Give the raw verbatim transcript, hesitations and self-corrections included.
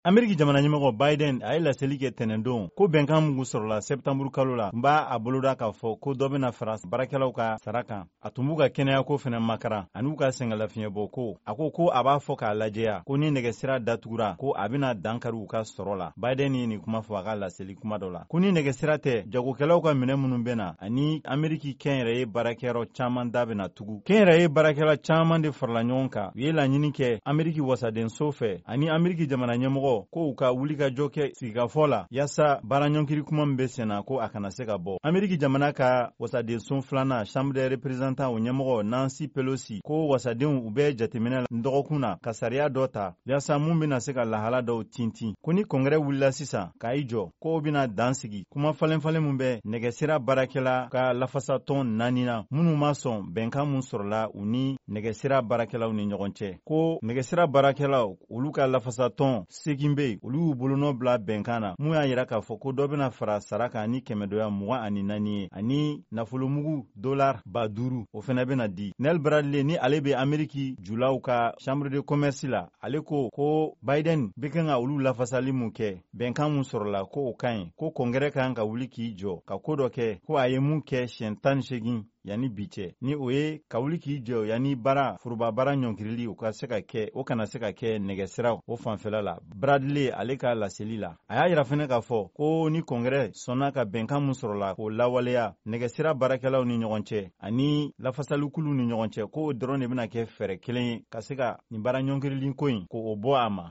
Ameriki jamana ɲɛmɔgɔ Biden a ye laseli kɛ tɛnɛndon ko bɛnkan mun sɔrɔla septembre kalo la n b'a a boloda k'a fɔ ko dɔ bɛna fara baarakɛlaw ka sara kan a tun b'u ka kɛnɛya ko fɛnɛ makara ani u ka sɛngɛlafiɲɛbɔ ko a ko ko a b'a fɔ k'a lajɛya ko ni nɛgɛsira datugura ko a bɛna dankari u ka sɔrɔ la. Biden ye nin kuma fɔ a ka laseli kuma dɔ la ko ni nɛgɛsira tɛ jagokɛlaw ka minɛ minnu bɛna ani Ameriki kɛnyɛrɛye baarakɛyɔrɔ caman da bɛna tugu. Kɛnyɛrɛye baarakɛla caman de farala ɲɔgɔn kan u ye laɲini kɛ Ameriki wasadenso fɛ ani Ameriki jamana ɲɛmɔgɔ ko u ka wulikajɔ kɛ sigikafɔ la yaasa baaraɲɔnkiri kuma min bɛ senna ko a kana se ka bɔ. Ameriki jamana ka wasadenso filanan chambre des représentants o ɲɛmɔgɔ Nancy Pelosi ko wasadenw u bɛ jateminɛ la dɔgɔkun na ka sariya dɔ ta yaasa mun bɛna se ka lahala dɔw tintin ko ni kɔngrɛ wulila sisan k'a i jɔ ko bɛna dan sigi kuma falenfalen mun bɛ nɛgɛsira baarakɛla ka lafasatɔn naani na minnu ma sɔn bɛnkan mun sɔrɔla u ni nɛgɛsira baarakɛlaw ni ɲɔgɔn cɛ ko nɛgɛsira baarakɛlaw olu ka lafasatɔn segin bɛ yen olu y'u bolonɔ bila bɛnkan na mun y'a yira k'a fɔ ko dɔ bɛna fara sara kan ni kɛmɛdɔya mugan ani naani ye ani nafolomugu dolar ba duuru o fɛnɛ bɛna di. Nel Bradley ni ale bɛ Ameriki julaw ka chambre de commerce la ale ko ko Biden bɛ kan ka olu lafasali mun kɛ bɛnkan mun sɔrɔla ko o ka ɲi ko kɔngrɛ kan ka wuli k'i jɔ ka ko dɔ kɛ ko a ye mun kɛ siɲɛ tan ni segin yanni bi cɛ ni o ye ka wuli k'i jɔ yanni baara foroba baara ɲɔnkirili o ka se ka kɛ o kana se ka kɛ nɛgɛsira o fanfɛla la. Bradley ale ka laseli la a y'a yira fɛnɛ k'a fɔ ko ni kɔngrɛ sɔnna ka bɛnkan mun sɔrɔla k'o lawaleya nɛgɛsira baarakɛlaw ni ɲɔgɔn cɛ ani lafasalikulu ni ɲɔgɔn cɛ ko o dɔrɔn de bɛna kɛ fɛɛrɛ kelen ye ka se ka nin baara ɲɔnkirili ko in k'o bɔ a ma.